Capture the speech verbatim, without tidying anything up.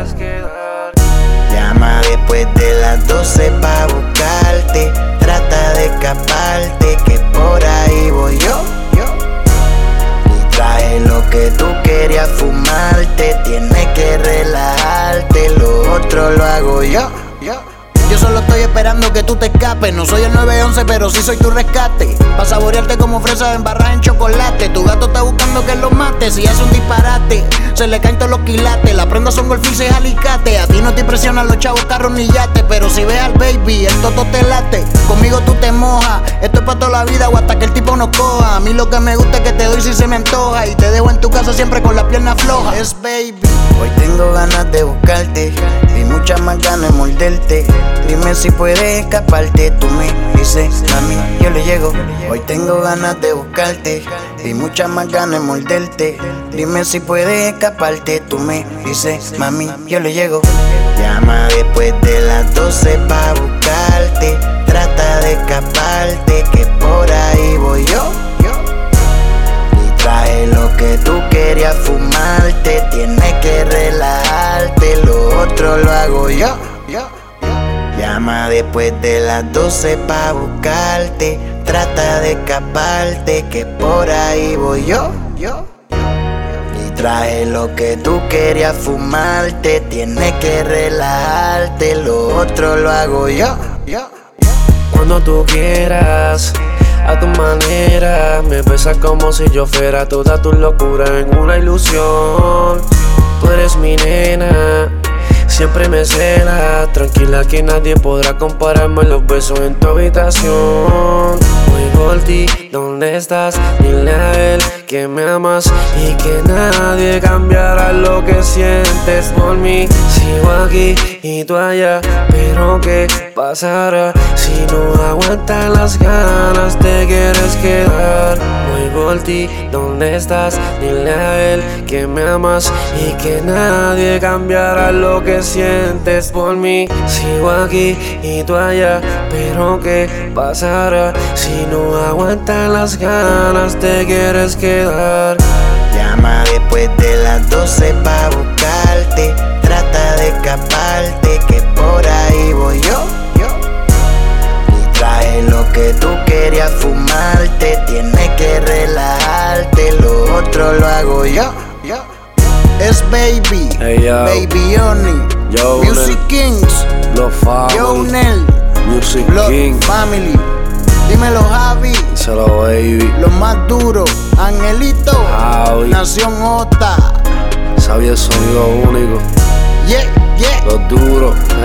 quieres quedar. Llama después de las doce pa' buscarte. Trata de escaparte, que por ahí voy yo. Y traje lo que tú querías fumarte. Tienes que relajarte, lo otro lo hago yo. Yo solo estoy esperando que tú te escapes. No soy el nueve once, pero sí soy tu rescate. Pa' saborearte como fresa embarrada en chocolate. Tu gato está buscando que lo mate. Si hace un disparate, se le caen todos los quilates. Las prendas son golfices alicate. A ti no te impresionan los chavos, carros ni yates. Pero si ves al baby, el toto te late. Conmigo tú te mojas. Esto es pa' toda la vida o hasta que el tipo nos coja. A mí lo que me gusta es que te doy si se me antoja. Y te dejo en tu casa siempre con las piernas flojas. Es baby. Hoy tengo ganas de buscarte y muchas más ganas de morderte. Dime si puedes escaparte, tú me dices, mami, yo le llego. Hoy tengo ganas de buscarte y muchas más ganas de morderte. Dime si puedes escaparte, tú me dices, mami, yo le llego. Llama después de las doce pa' buscarte. Trata de escaparte, que por ahí voy yo. Y traje lo que tú querías fumarte. Tienes que relajarte, lo otro lo hago yo. Llama después de las doce pa' buscarte. Trata de escaparte, que por ahí voy yo. Y traje lo que tú querías fumarte. Tienes que relajarte, lo otro lo hago yo. Cuando tú quieras, a tu manera, me besas como si yo fuera toda tu locura en una ilusión. Tú eres mi nena, siempre me cela, tranquila que nadie podrá compararme los besos en tu habitación. Voy por ti, ¿dónde estás? Dile a él que me amas y que nadie cambiará lo que sientes por mí. Sigo aquí y tú allá, pero ¿qué pasará si no aguantas las ganas? Te quieres quedar. Voy por ti, ¿dónde estás? Dile a él que me amas y que nadie cambiará lo que sientes por mí. Sigo aquí y tú allá, pero ¿qué pasará si no aguantas las ganas? Te quieres quedar. Llama después de las doce pa' buscarte. Trata de escaparte, que por ahí voy yo. Y traje lo que tú querías fumarte. Tienes que relajarte, lo otro lo hago yo. Es baby, Hey, yo. baby Oni, Yo, Music Nel. Kings, Blood Family, Yo Nel, Music Blood King, Family. Dímelo Javi, díselo baby, los más duros, Angelito, Javi, Nación Ota. sabía el sonido único, Yeah, yeah. los duros.